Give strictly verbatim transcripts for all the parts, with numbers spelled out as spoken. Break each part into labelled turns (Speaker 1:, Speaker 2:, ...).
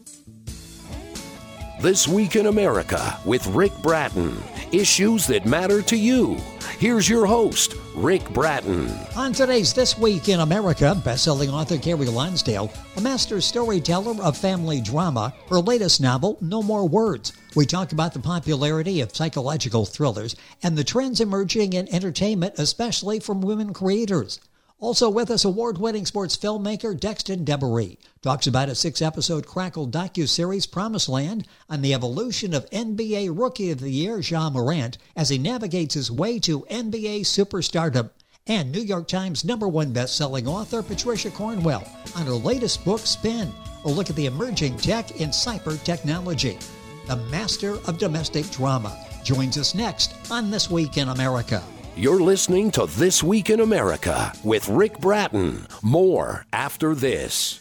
Speaker 1: This Week in America with Rick Bratton. Issues that matter to you. Here's your host, Rick Bratton.
Speaker 2: On today's This Week in America, best-selling author Carrie Lonsdale, a master storyteller of family drama, her latest novel, No More Words. We talk about the popularity of psychological thrillers and the trends emerging in entertainment, especially from women creators. Also with us, award-winning sports filmmaker Dexton Debery talks about a six-episode Crackle docuseries Promised Land on the evolution of N B A Rookie of the Year Ja Morant as he navigates his way to N B A superstardom. And New York Times number one best-selling author Patricia Cornwell on her latest book, Spin, a look at the emerging tech in cyber technology. The master of domestic drama joins us next on This Week in America.
Speaker 1: You're listening to This Week in America with Rick Bratton. More after this.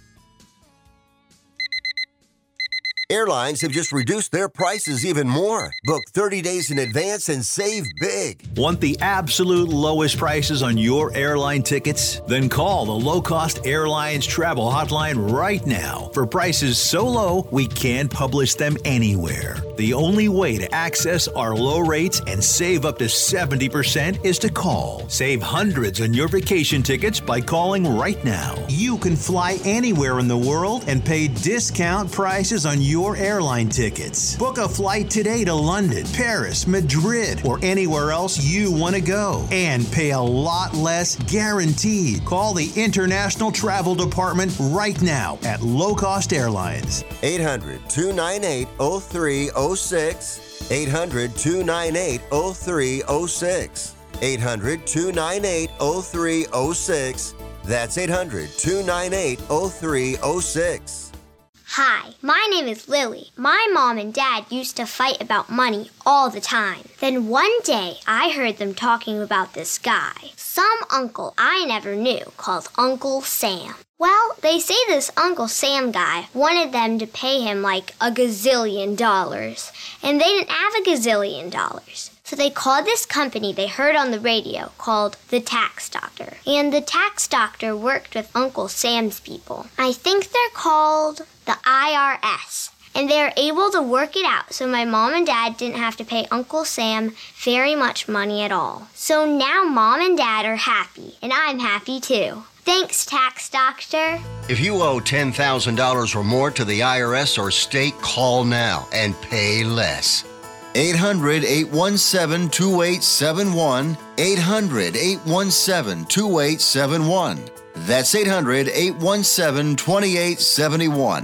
Speaker 3: Airlines have just reduced their prices even more. Book thirty days in advance and save big.
Speaker 4: Want the absolute lowest prices on your airline tickets? Then call the Low Cost Airlines Travel Hotline right now for prices so low we can't publish them anywhere. The only way to access our low rates and save up to seventy percent is to call. Save hundreds on your vacation tickets by calling right now. You can fly anywhere in the world and pay discount prices on your Your airline tickets. Book a flight today to London, Paris, Madrid, or anywhere else you want to go and pay a lot less guaranteed. Call the International Travel Department right now at Low Cost Airlines.
Speaker 3: eight hundred, two nine eight, oh three oh six. eight hundred, two nine eight, oh three oh six. eight hundred, two nine eight, oh three oh six. That's eight hundred, two nine eight, oh three oh six.
Speaker 5: Hi, my name is Lily. My mom and dad used to fight about money all the time. Then one day, I heard them talking about this guy, some uncle I never knew, called Uncle Sam. Well, they say this Uncle Sam guy wanted them to pay him like a gazillion dollars, and they didn't have a gazillion dollars. So they called this company they heard on the radio called the Tax Doctor. And the Tax Doctor worked with Uncle Sam's people. I think they're called the I R S. And they were able to work it out so my mom and dad didn't have to pay Uncle Sam very much money at all. So now mom and dad are happy, and I'm happy too. Thanks, Tax Doctor.
Speaker 3: If you owe ten thousand dollars or more to the I R S or state, call now and pay less. eight hundred, eight one seven, two eight seven one. eight hundred, eight one seven, two eight seven one. That's eight hundred, eight one seven, two eight seven one.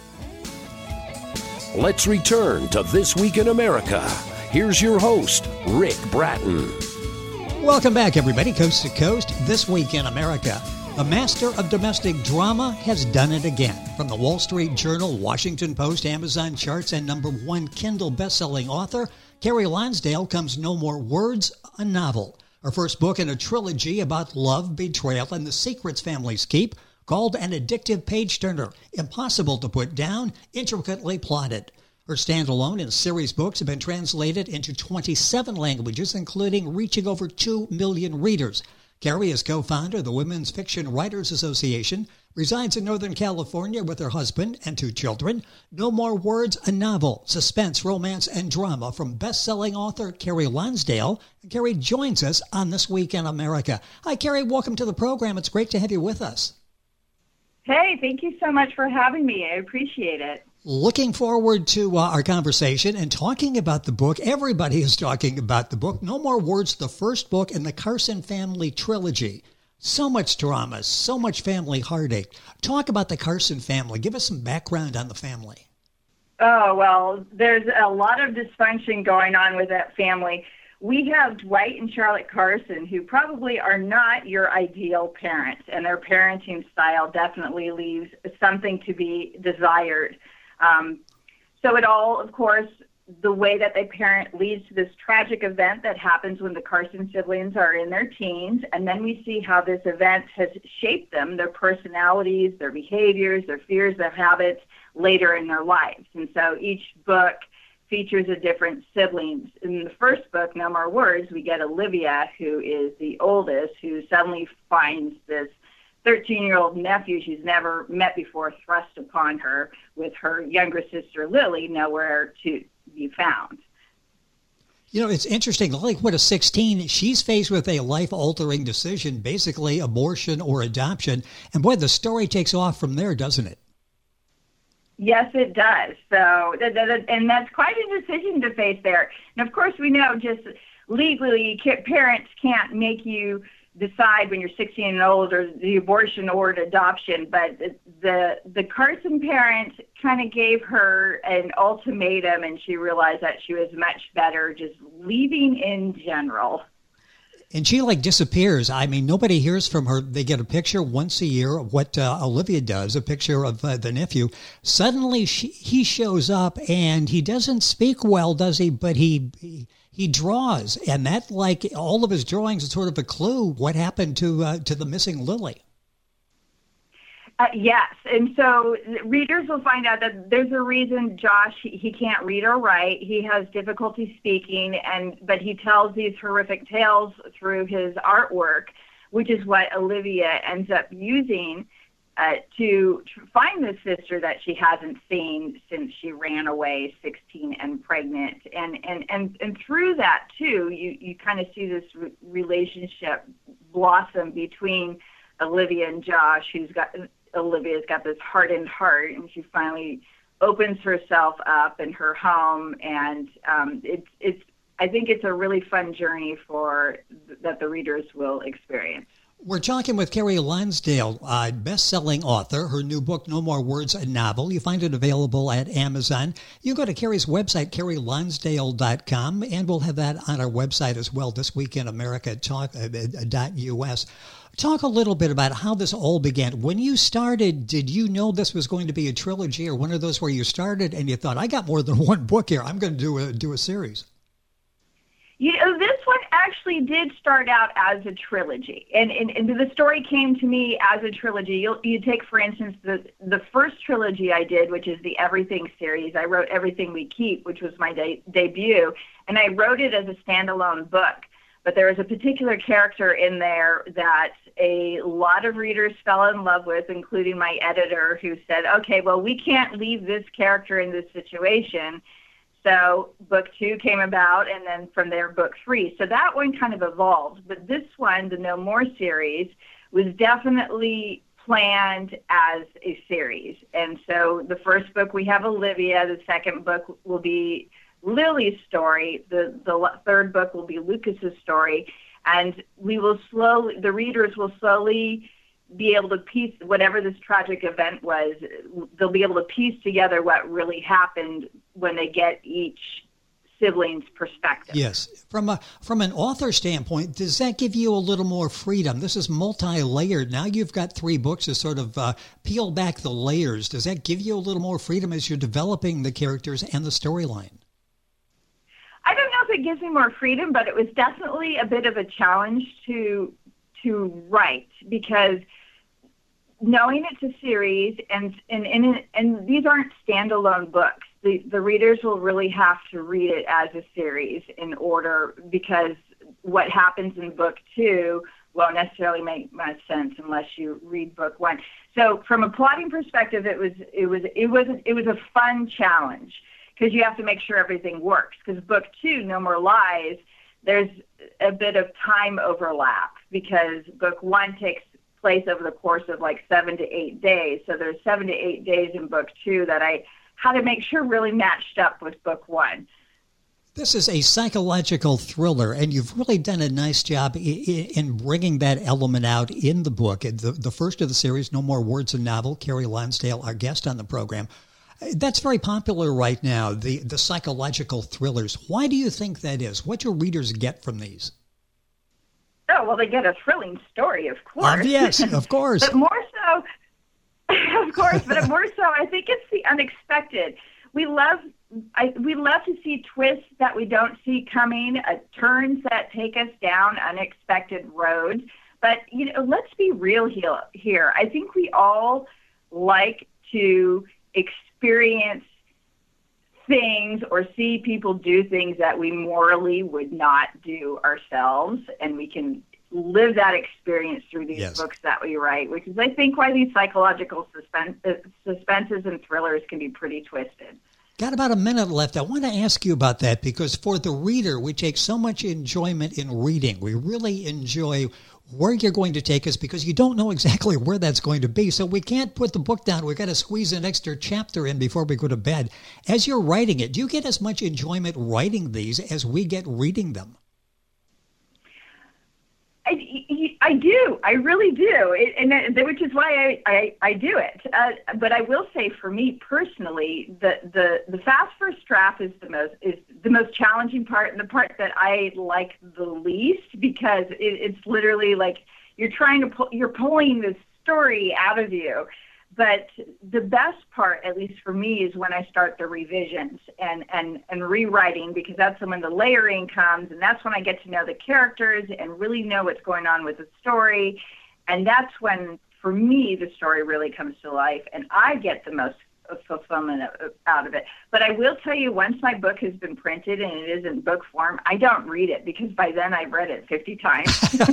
Speaker 1: Let's return to This Week in America. Here's your host, Rick Bratton.
Speaker 2: Welcome back, everybody, coast to coast. This Week in America. The master of domestic drama has done it again. From the Wall Street Journal, Washington Post, Amazon charts, and number one Kindle best-selling author, Carrie Lonsdale comes No More Words, a novel. Her first book in a trilogy about love, betrayal, and the secrets families keep, called an addictive page-turner, impossible to put down, intricately plotted. Her standalone and series books have been translated into twenty-seven languages, including reaching over two million readers. Carrie is co-founder of the Women's Fiction Writers Association, resides in Northern California with her husband and two children. No More Words, a novel, suspense, romance, and drama from best-selling author Carrie Lonsdale. And Carrie joins us on This Week in America. Hi, Carrie. Welcome to the program. It's great to have you with us.
Speaker 6: Hey, thank you so much for having me. I appreciate it.
Speaker 2: Looking forward to uh, our conversation and talking about the book. Everybody is talking about the book. No More Words, the first book in the Carson family trilogy. So much drama, so much family heartache. Talk about the Carson family. Give us some background on the family.
Speaker 6: Oh, well, there's a lot of dysfunction going on with that family. We have Dwight and Charlotte Carson, who probably are not your ideal parents, and their parenting style definitely leaves something to be desired. Um, so it all, of course, the way that they parent leads to this tragic event that happens when the Carson siblings are in their teens, and then we see how this event has shaped them, their personalities, their behaviors, their fears, their habits later in their lives. And so each book features a different sibling. In the first book, No More Words, we get Olivia, who is the oldest, who suddenly finds this thirteen-year-old nephew she's never met before thrust upon her with her younger sister, Lily, nowhere to be found.
Speaker 2: You know, it's interesting. Like, what, a sixteen, she's faced with a life-altering decision, basically abortion or adoption. And boy, the story takes off from there, doesn't it?
Speaker 6: Yes, it does. So, and that's quite a decision to face there. And of course, we know just legally, parents can't make you decide when you're sixteen and older the abortion or adoption. But the the Carson parents kind of gave her an ultimatum, and she realized that she was much better just leaving in general.
Speaker 2: And she, like, disappears. I mean, nobody hears from her. They get a picture once a year of what uh, Olivia does, a picture of uh, the nephew. Suddenly, she, he shows up, and he doesn't speak well, does he? But he, he he draws, and that, like, all of his drawings is sort of a clue what happened to uh, to the missing Lily.
Speaker 6: Uh, yes, and so readers will find out that there's a reason Josh, he, he can't read or write. He has difficulty speaking, and but he tells these horrific tales through his artwork, which is what Olivia ends up using uh, to find this sister that she hasn't seen since she ran away sixteen and pregnant. And and, and, and through that, too, you, you kind of see this re- relationship blossom between Olivia and Josh, who's got... Olivia's got this hardened heart, and she finally opens herself up in her home, and um, it's it's. I think it's a really fun journey for that the readers will experience.
Speaker 2: We're talking with Carrie Lonsdale, uh, best-selling author. Her new book, No More Words, a novel. You find it available at Amazon. You go to Carrie's website, carrie lonsdale dot com, and we'll have that on our website as well, This Week in America Talk dot U S. Talk a little bit about how this all began. When you started, did you know this was going to be a trilogy, or one of those where you started and you thought, I got more than one book here, I'm going to do a do a series?
Speaker 6: You know, this one actually did start out as a trilogy, and, and, and the story came to me as a trilogy. You'll, you take, for instance, the the first trilogy I did, which is the Everything series. I wrote Everything We Keep, which was my de- debut, and I wrote it as a standalone book. But there was a particular character in there that a lot of readers fell in love with, including my editor, who said, okay, well, we can't leave this character in this situation. So book two came about, and then from there, book three. So that one kind of evolved. But this one, the No More series, was definitely planned as a series. And so the first book, we have Olivia. The second book will be Lily's story. The the third book will be Lucas's story, and we will slowly, the readers will slowly be able to piece whatever this tragic event was. They'll be able to piece together what really happened when they get each sibling's perspective.
Speaker 2: Yes, from a from an author standpoint, does that give you a little more freedom? This is multi-layered. Now you've got three books to sort of uh, peel back the layers. Does that give you a little more freedom as you're developing the characters and the storyline?
Speaker 6: I don't know if it gives me more freedom, but it was definitely a bit of a challenge to to write, because knowing it's a series, and and and, and these aren't standalone books. The the readers will really have to read it as a series in order, because what happens in book two won't necessarily make much sense unless you read book one. So from a plotting perspective, it was it was it was it was a fun challenge, because you have to make sure everything works. Because book two, No More Lies, there's a bit of time overlap, because book one takes place over the course of like seven to eight days. So there's seven to eight days in book two that I had to make sure really matched up with book one.
Speaker 2: This is a psychological thriller, and you've really done a nice job in bringing that element out in the book. The, the first of the series, No More Words, a novel, Carrie Lonsdale, our guest on the program. That's very popular right now, the, the psychological thrillers. Why do you think that is? What do readers get from these?
Speaker 6: Oh, well, they get a thrilling story, of course.
Speaker 2: Uh, yes, of course.
Speaker 6: But more so, of course, but more so, I think it's the unexpected. We love I, we love to see twists that we don't see coming, uh, turns that take us down unexpected roads. But, you know, let's be real here. I think we all like to experience things or see people do things that we morally would not do ourselves, and we can live that experience through these
Speaker 2: Yes.
Speaker 6: books that we write, which is, I think, why these psychological suspense, uh, suspenses and thrillers can be pretty twisted.
Speaker 2: Got about a minute left. I want to ask you about that because for the reader, we take so much enjoyment in reading. We really enjoy where you're going to take us because you don't know exactly where that's going to be. So we can't put the book down. We've got to squeeze an extra chapter in before we go to bed. As you're writing it, do you get as much enjoyment writing these as we get reading them?
Speaker 6: I, I do. I really do, it, and that, which is why I, I, I do it. Uh, but I will say, for me personally, the, the, the fast first draft is the most is the most challenging part, and the part that I like the least because it, it's literally like you're trying to pull, you're pulling this story out of you. But the best part, at least for me, is when I start the revisions and, and, and rewriting, because that's when the layering comes, and that's when I get to know the characters and really know what's going on with the story. And that's when, for me, the story really comes to life, and I get the most fulfillment out of it. But I will tell you, once my book has been printed and it is in book form, I don't read it because by then I've read it fifty times.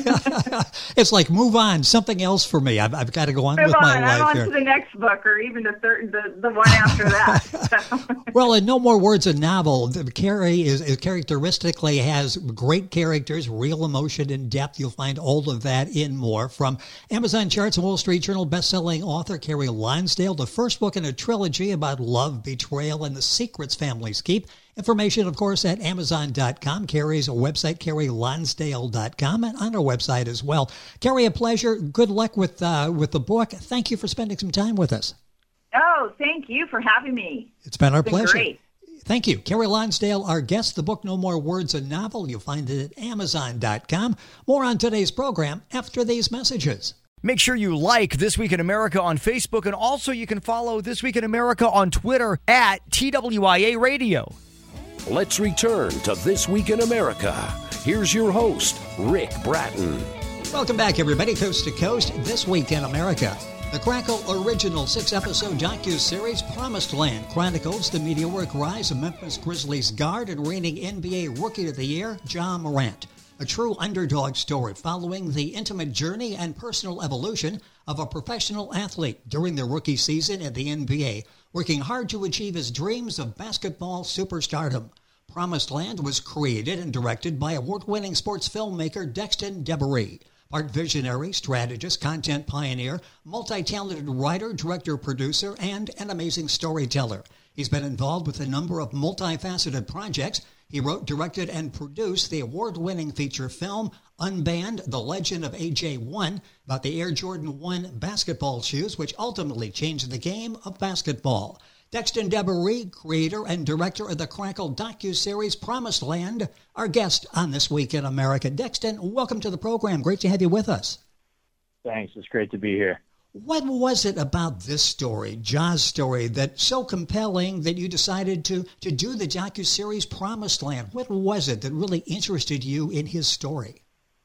Speaker 2: It's like, move on, something else for me. I've, I've got to go on
Speaker 6: move
Speaker 2: with
Speaker 6: on.
Speaker 2: my life
Speaker 6: I'm on
Speaker 2: here.
Speaker 6: to the next book or even the third, the, the one after that.
Speaker 2: Well, in No More Words, a novel, Carrie is, is characteristically has great characters, real emotion and depth. You'll find all of that in more. From Amazon charts and Wall Street Journal bestselling author Carrie Lonsdale, the first book in a trilogy about love, betrayal, and the secrets families keep. Information, of course, at amazon dot com. Carrie's website, carrie lonsdale dot com, and on our website as well. Carrie, a pleasure. Good luck with uh, with the book. Thank you for spending some time with us.
Speaker 6: Oh, thank you for having me.
Speaker 2: It's been our
Speaker 6: It's been
Speaker 2: pleasure.
Speaker 6: Great.
Speaker 2: Thank you. Carrie Lonsdale, our guest. The book, No More Words, a novel. You'll find it at amazon dot com. More on today's program after these messages.
Speaker 7: Make sure you like This Week in America on Facebook, and also you can follow This Week in America on Twitter at T W I A Radio.
Speaker 1: Let's return to This Week in America. Here's your host, Rick Bratton.
Speaker 2: Welcome back, everybody, coast to coast. This Week in America. The Crackle original six-episode docu-series Promised Land chronicles the meteoric rise of Memphis Grizzlies guard and reigning N B A Rookie of the Year, Ja Morant. A true underdog story following the intimate journey and personal evolution of a professional athlete during their rookie season in the N B A, working hard to achieve his dreams of basketball superstardom. Promised Land was created and directed by award-winning sports filmmaker Dexton Debery. Art visionary, strategist, content pioneer, multi-talented writer, director, producer, and an amazing storyteller. He's been involved with a number of multifaceted projects. He wrote, directed, and produced the award-winning feature film Unbanned, The Legend of A J one, about the Air Jordan one basketball shoes, which ultimately changed the game of basketball. Dexton Debery, creator and director of the Crackle docuseries Promised Land, our guest on This Week in America. Dexton, welcome to the program. Great to have you with us.
Speaker 8: Thanks. It's great to be here.
Speaker 2: What was it about this story, Ja's story, that's so compelling that you decided to, to do the docuseries Promised Land? What was it that really interested you in his story?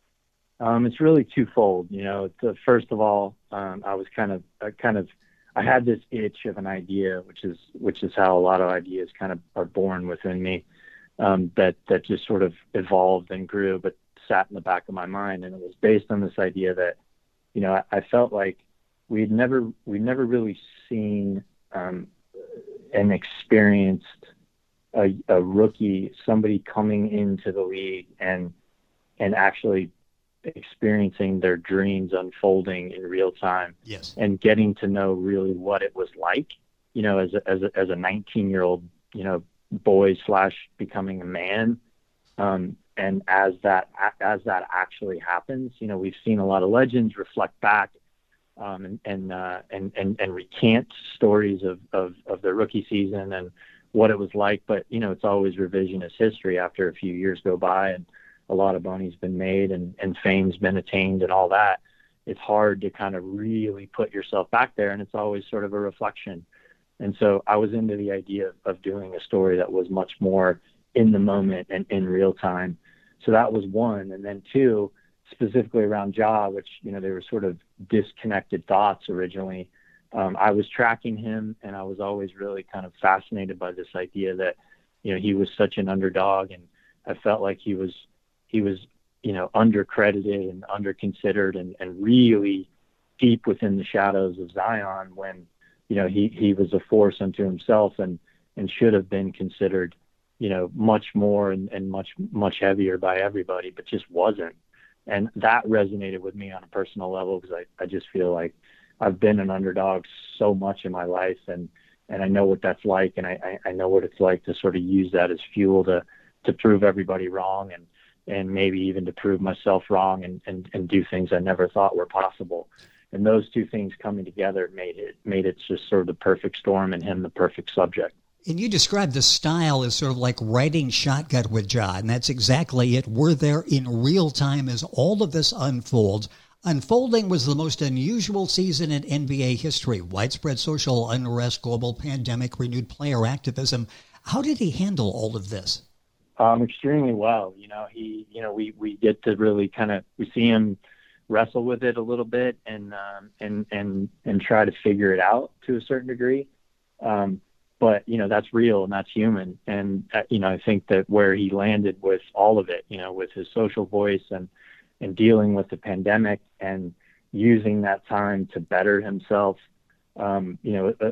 Speaker 8: Um, it's really twofold. You know, the, first of all, um, I was kind of, uh, kind of, I had this itch of an idea, which is, which is how a lot of ideas kind of are born within me. Um, that that just sort of evolved and grew, but sat in the back of my mind, and it was based on this idea that, you know, I, I felt like we'd never we'd never really seen um, and experienced a, a rookie, somebody coming into the league and and actually experiencing their dreams unfolding in real time.
Speaker 2: Yes.
Speaker 8: And getting to know really what it was like, you know, as a, as a, as a nineteen year old, you know, boy slash becoming a man. Um, and as that, as that actually happens, you know, we've seen a lot of legends reflect back, um, and, and, uh, and, and, and recant stories of, of, of their rookie season and what it was like. But, you know, it's always revisionist history after a few years go by and a lot of money's been made and, and fame's been attained and all that. It's hard to kind of really put yourself back there, and it's always sort of a reflection. And so I was into the idea of doing a story that was much more in the moment and in real time. So that was one. And then two, specifically around Ja, which, you know, they were sort of disconnected thoughts originally. Um, I was tracking him, and I was always really kind of fascinated by this idea that, you know, he was such an underdog, and I felt like he was, he was you know, undercredited and underconsidered and, and really deep within the shadows of Zion when, you know, he, he was a force unto himself and, and should have been considered, you know, much more and, and much, much heavier by everybody, but just wasn't. And that resonated with me on a personal level because I, I just feel like I've been an underdog so much in my life, and, and I know what that's like, and I, I know what it's like to sort of use that as fuel to, to prove everybody wrong and, and maybe even to prove myself wrong and, and, and do things I never thought were possible. And those two things coming together made it made it just sort of the perfect storm and him the perfect subject.
Speaker 2: And you described the style as sort of like riding shotgun with Ja, and that's exactly it. We're there in real time as all of this unfolds. Unfolding was the most unusual season in N B A history. Widespread social unrest, global pandemic, renewed player activism. How did he handle all of this?
Speaker 8: Um, extremely well. You know, he, you know, we, we get to really kind of, we see him wrestle with it a little bit and, um, and, and, and try to figure it out to a certain degree. Um, but, you know, that's real and that's human. And, uh, you know, I think that where he landed with all of it, you know, with his social voice and, and dealing with the pandemic and using that time to better himself, um, you know, uh,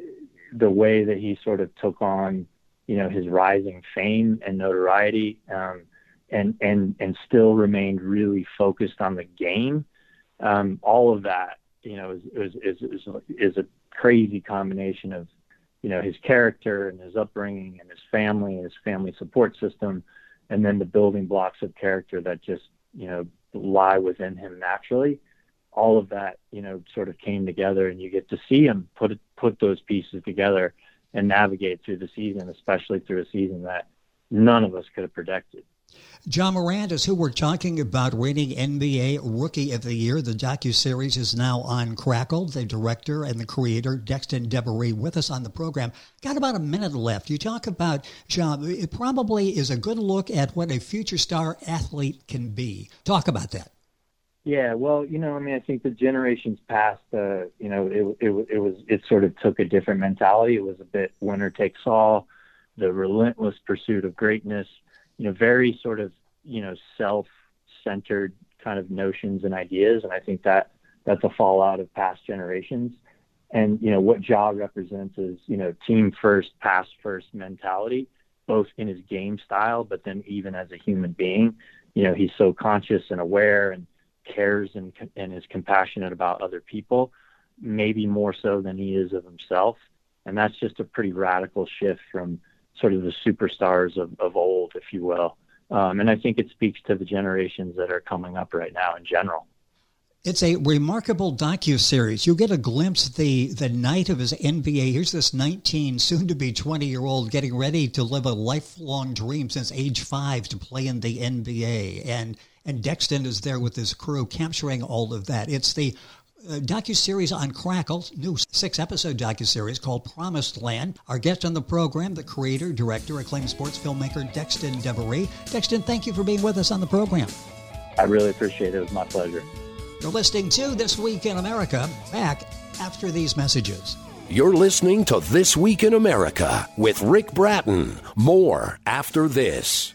Speaker 8: the way that he sort of took on, you know, his rising fame and notoriety, um, and, and, and still remained really focused on the game. Um, all of that, you know, is, is, is, is a crazy combination of, you know, his character and his upbringing and his family and his family support system. And then the building blocks of character that just, you know, lie within him naturally. All of that, you know, sort of came together, and you get to see him put, put those pieces together and navigate through the season, especially through a season that none of us could have predicted.
Speaker 2: Ja Morant is who we're talking about, winning N B A Rookie of the Year. The docuseries is now on Crackle. The director and the creator, Dexton Devery, with us on the program. Got about a minute left. You talk about Ja. It probably is a good look at what a future star athlete can be. Talk about that.
Speaker 8: Yeah, well, you know, I mean, I think the generations past, uh, you know, it, it, it was, it sort of took a different mentality. It was a bit winner takes all, the relentless pursuit of greatness, you know, very sort of, you know, self-centered kind of notions and ideas. And I think that that's a fallout of past generations. And, you know, what Ja represents is, you know, team first, pass first mentality, both in his game style, but then even as a human being. You know, he's so conscious and aware and cares and, and is compassionate about other people, maybe more so than he is of himself. And that's just a pretty radical shift from sort of the superstars of, of old, if you will. Um, and I think it speaks to the generations that are coming up right now in general.
Speaker 2: It's a remarkable docuseries. You get a glimpse the the night of his N B A. Here's this nineteen, soon-to-be twenty-year-old getting ready to live a lifelong dream since age five to play in the N B A. And and Dexton is there with his crew capturing all of that. It's the uh, docuseries on Crackle, new six-episode docuseries called Promised Land. Our guest on the program, the creator, director, acclaimed sports filmmaker, Dexton Devery. Dexton, thank you for being with us on the program.
Speaker 8: I really appreciate it. It was my pleasure.
Speaker 2: You're listening to This Week in America. Back after these messages.
Speaker 1: You're listening to This Week in America with Rick Bratton. More after this.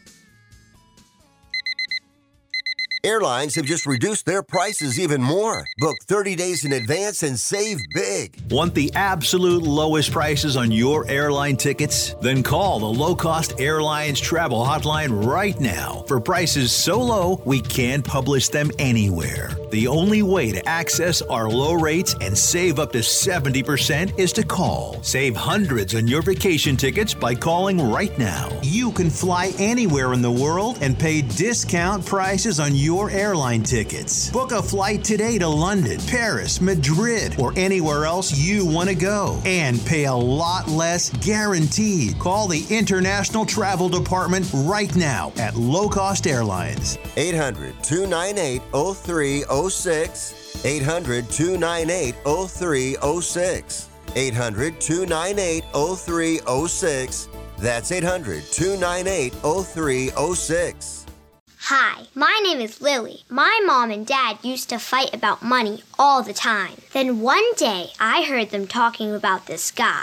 Speaker 3: Airlines have just reduced their prices even more. Book thirty days in advance and save big.
Speaker 4: Want the absolute lowest prices on your airline tickets? Then call the Low Cost Airlines Travel Hotline right now for prices so low we can't publish them anywhere. The only way to access our low rates and save up to seventy percent is to call. Save hundreds on your vacation tickets by calling right now.
Speaker 9: You can fly anywhere in the world and pay discount prices on your airline tickets. Book a flight today to London, Paris, Madrid, or anywhere else you want to go and pay a lot less guaranteed. Call the International Travel Department right now at Low Cost Airlines.
Speaker 3: eight hundred, two nine eight, oh three oh six. eight hundred, two nine eight, oh three oh six. eight hundred, two nine eight, oh three oh six. That's eight hundred, two nine eight, oh three oh six.
Speaker 5: Hi, my name is Lily. My mom and dad used to fight about money all the time. Then one day, I heard them talking about this guy.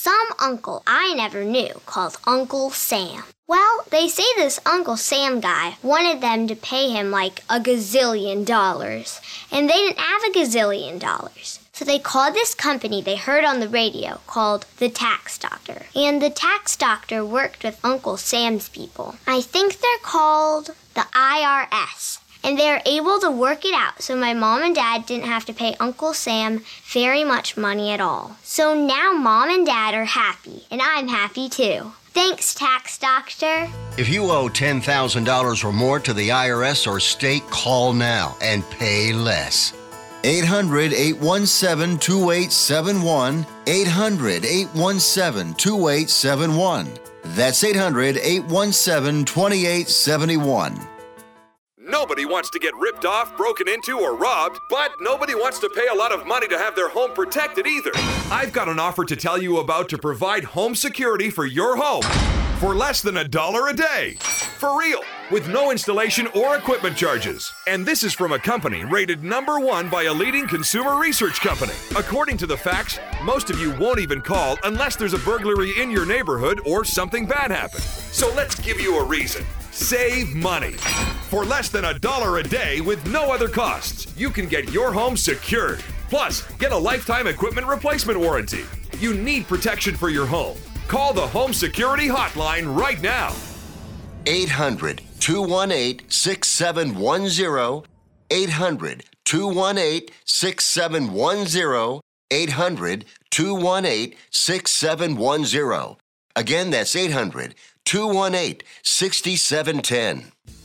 Speaker 5: some uncle I never knew called Uncle Sam. Well, they say this Uncle Sam guy wanted them to pay him like a gazillion dollars, and they didn't have a gazillion dollars. So they called this company they heard on the radio called the Tax Doctor. And the Tax Doctor worked with Uncle Sam's people. I think they're called the I R S. And they were able to work it out so my mom and dad didn't have to pay Uncle Sam very much money at all. So now mom and dad are happy, and I'm happy too. Thanks, Tax Doctor.
Speaker 3: If you owe ten thousand dollars or more to the I R S or state, call now and pay less. eight hundred, eight one seven, two eight seven one. eight hundred, eight one seven, two eight seven one. That's eight hundred, eight one seven, two eight seven one.
Speaker 10: Nobody wants to get ripped off, broken into, or robbed, but nobody wants to pay a lot of money to have their home protected either. I've got an offer to tell you about to provide home security for your home for less than a dollar a day. For real, with no installation or equipment charges. And this is from a company rated number one by a leading consumer research company. According to the facts, most of you won't even call unless there's a burglary in your neighborhood or something bad happened. So let's give you a reason. Save money. For less than a dollar a day with no other costs, you can get your home secured. Plus, get a lifetime equipment replacement warranty. You need protection for your home. Call the Home Security Hotline right now.
Speaker 3: eight hundred, two one eight, six seven one zero. eight hundred, two one eight, six seven one zero. eight hundred, two one eight, six seven one zero. Again, that's eight hundred, two one eight, six seven one zero.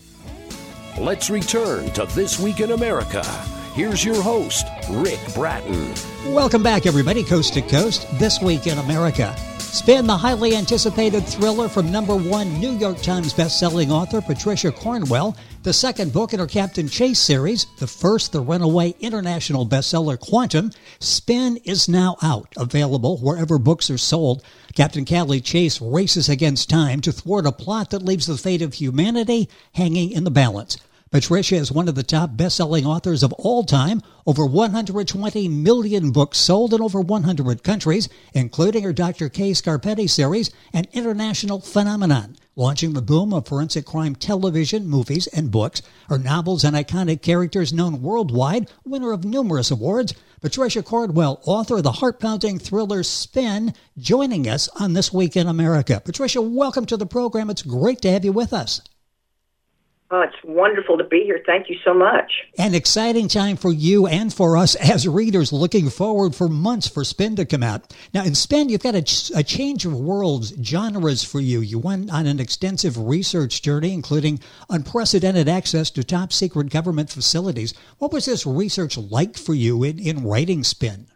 Speaker 1: Let's return to This Week in America. Here's your host, Rick Bratton.
Speaker 2: Welcome back, everybody, Coast to Coast, This Week in America. Spin the highly anticipated thriller from number one New York Times bestselling author Patricia Cornwell, the second book in her Captain Chase series, the first the runaway international bestseller Quantum. Spin is now out, available wherever books are sold. Captain Callie Chase races against time to thwart a plot that leaves the fate of humanity hanging in the balance. Patricia is one of the top best-selling authors of all time, over one hundred twenty million books sold in over one hundred countries, including her Doctor Kay Scarpetti series, an international phenomenon, launching the boom of forensic crime television, movies, and books. Her novels and iconic characters known worldwide, winner of numerous awards. Patricia Cornwell, author of the heart-pounding thriller Spin, joining us on This Week in America. Patricia, welcome to the program. It's great to have you with us.
Speaker 11: Oh, it's wonderful to be here. Thank you so much.
Speaker 2: An exciting time for you and for us as readers, looking forward for months for Spin to come out. Now, in Spin, you've got a, a change of worlds, genres for you. You went on an extensive research journey, including unprecedented access to top-secret government facilities. What was this research like for you in, in writing Spin?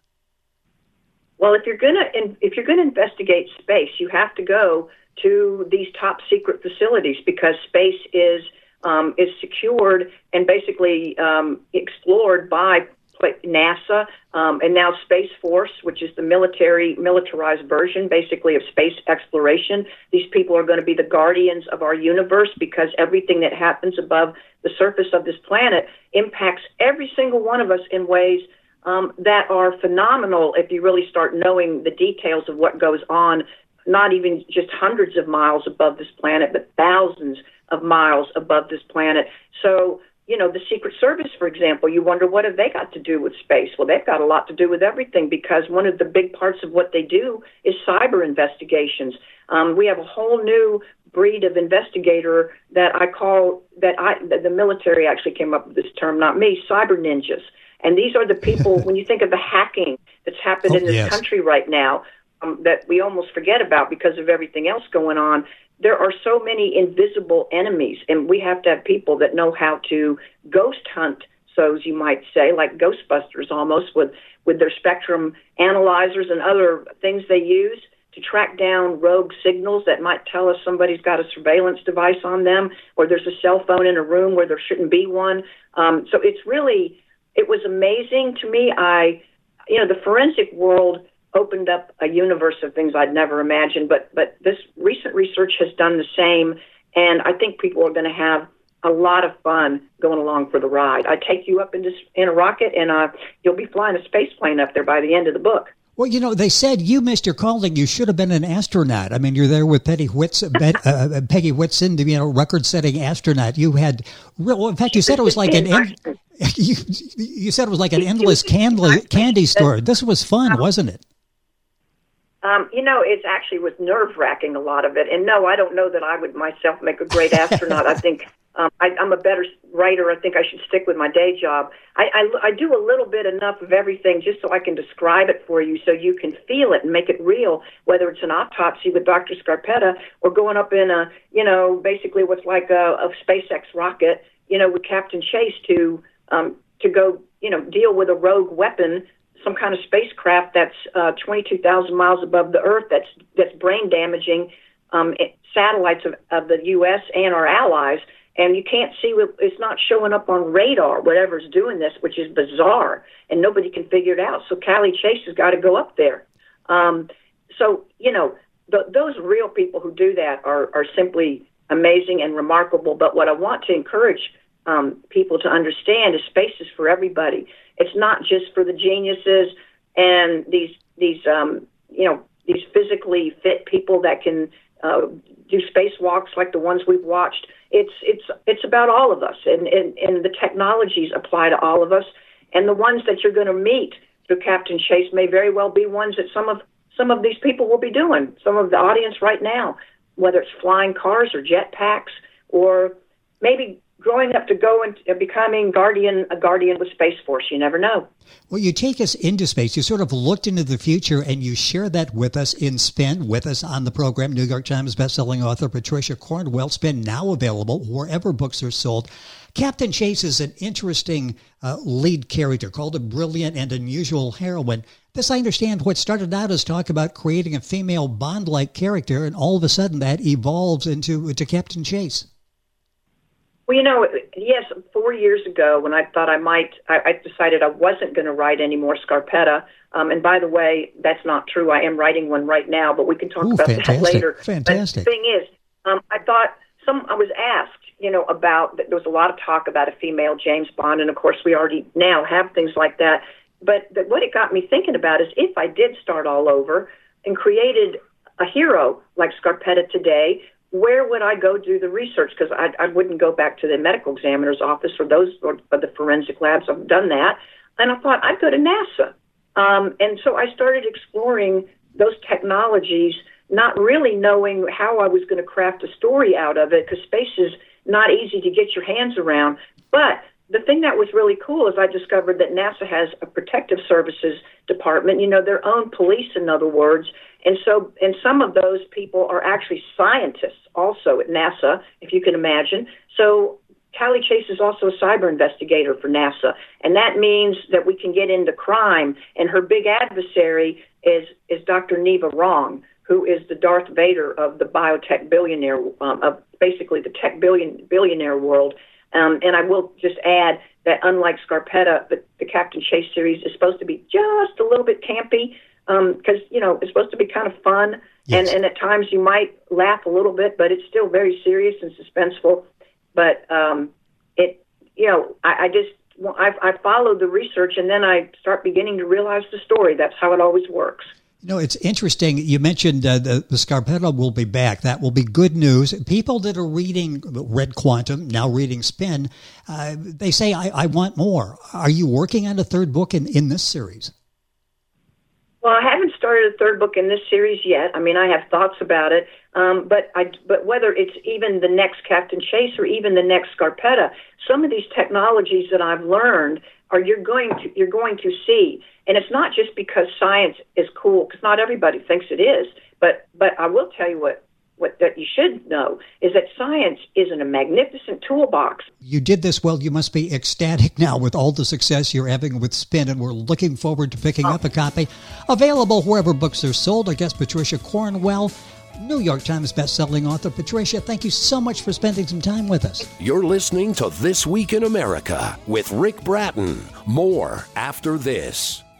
Speaker 11: Well, if you're gonna if you're gonna investigate space, you have to go to these top-secret facilities because space is Um, is secured and basically um, explored by NASA um, and now Space Force, which is the military, militarized version, basically, of space exploration. These people are going to be the guardians of our universe because everything that happens above the surface of this planet impacts every single one of us in ways um, that are phenomenal if you really start knowing the details of what goes on, not even just hundreds of miles above this planet, but thousands of miles above this planet. So, you know, the Secret Service, for example, you wonder, what have they got to do with space? Well, they've got a lot to do with everything because one of the big parts of what they do is cyber investigations. Um, we have a whole new breed of investigator that I call, that I, that the military actually came up with this term, not me, cyber ninjas. And these are the people, when you think of the hacking that's happened oh, in this yes. country right now, um, that we almost forget about because of everything else going on, there are so many invisible enemies, and we have to have people that know how to ghost hunt, so as you might say, like Ghostbusters almost, with, with their spectrum analyzers and other things they use to track down rogue signals that might tell us somebody's got a surveillance device on them, or there's a cell phone in a room where there shouldn't be one. Um, so it's really, it was amazing to me. I, you know, the forensic world opened up a universe of things I'd never imagined, but but this recent research has done the same, and I think people are going to have a lot of fun going along for the ride. I take you up in, this, in a rocket, and uh, you'll be flying a space plane up there by the end of the book.
Speaker 2: Well, you know, they said you missed your calling. You should have been an astronaut. I mean, you're there with Peggy Whitson, uh, Peggy Whitson, you know, record-setting astronaut. You had real. Well, in fact, you said it was like an. En- you, you said it was like an endless candy candy store. This was fun, wasn't it?
Speaker 11: Um, you know, it actually was nerve-wracking, a lot of it. And no, I don't know that I would myself make a great astronaut. I think um, I, I'm a better writer. I think I should stick with my day job. I, I, I do a little bit enough of everything just so I can describe it for you so you can feel it and make it real, whether it's an autopsy with Doctor Scarpetta or going up in a, you know, basically what's like a, a SpaceX rocket, you know, with Captain Chase to um, to go, you know, deal with a rogue weapon, some kind of spacecraft that's uh, twenty-two thousand miles above the Earth that's that's brain damaging um, satellites of, of the U S and our allies. And you can't see, it's not showing up on radar, whatever's doing this, which is bizarre. And nobody can figure it out. So Callie Chase has got to go up there. Um, so, you know, the, those real people who do that are, are simply amazing and remarkable. But what I want to encourage um, people to understand is space is for everybody. It's not just for the geniuses and these these um, you know these physically fit people that can uh, do spacewalks like the ones we've watched. It's it's it's about all of us, and, and and the technologies apply to all of us. And the ones that you're going to meet through Captain Chase may very well be ones that some of some of these people will be doing. Some of the audience right now, whether it's flying cars or jetpacks, or maybe growing up to go and becoming guardian, a guardian with Space Force. You never know.
Speaker 2: Well, you take us into space. You sort of looked into the future, and you share that with us in Spin, with us on the program. New York Times bestselling author Patricia Cornwell. Spin now available wherever books are sold. Captain Chase is an interesting uh, lead character, called a brilliant and unusual heroine. This, I understand, what started out as talk about creating a female Bond-like character, and all of a sudden that evolves into, into Captain Chase.
Speaker 11: Well, you know, yes, four years ago when I thought I might, I, I decided I wasn't going to write any more Scarpetta. Um, and by the way, that's not true. I am writing one right now, but we can talk
Speaker 2: Ooh,
Speaker 11: about
Speaker 2: fantastic.
Speaker 11: that later.
Speaker 2: Fantastic.
Speaker 11: But the thing is, um, I thought some, I was asked, you know, about, there was a lot of talk about a female James Bond, and of course we already now have things like that. But the, what it got me thinking about is if I did start all over and created a hero like Scarpetta today, where would I go do the research? Because I, I wouldn't go back to the medical examiner's office or those or, or the forensic labs. I've done that. And I thought I'd go to NASA. Um, and so I started exploring those technologies, not really knowing how I was going to craft a story out of it, because space is not easy to get your hands around. But the thing that was really cool is I discovered that NASA has a protective services department, you know, their own police, in other words. And so, and some of those people are actually scientists also at NASA, if you can imagine. So Callie Chase is also a cyber investigator for NASA, and that means that we can get into crime. And her big adversary is is Doctor Neva Wrong, who is the Darth Vader of the biotech billionaire, um, of basically the tech billion billionaire world. Um, and I will just add that unlike Scarpetta, the, the Captain Chase series is supposed to be just a little bit campy, because, um, you know, it's supposed to be kind of fun. Yes. And, and at times you might laugh a little bit, but it's still very serious and suspenseful. But um, it, you know, I, I just, well, I, I followed the research, and then I start beginning to realize the story. That's how it always works.
Speaker 2: You know, it's interesting. You mentioned uh, the, the Scarpetta will be back. That will be good news. People that are reading Red Quantum, now reading Spin, uh, they say, I, I want more. Are you working on a third book in, in this series?
Speaker 11: Well, I haven't started a third book in this series yet. I mean, I have thoughts about it, um, but I, but whether it's even the next Captain Chase or even the next Scarpetta, some of these technologies that I've learned are you're going to you're going to see, and it's not just because science is cool, because not everybody thinks it is. But but I will tell you what. What that you should know is that science is in a magnificent toolbox.
Speaker 2: You did this well. You must be ecstatic now with all the success you're having with Spin, and we're looking forward to picking oh. up a copy. Available wherever books are sold. Our guest, Patricia Cornwell, New York Times bestselling author. Patricia, thank you so much for spending some time with us.
Speaker 1: You're listening to This Week in America with Rick Bratton. More after this.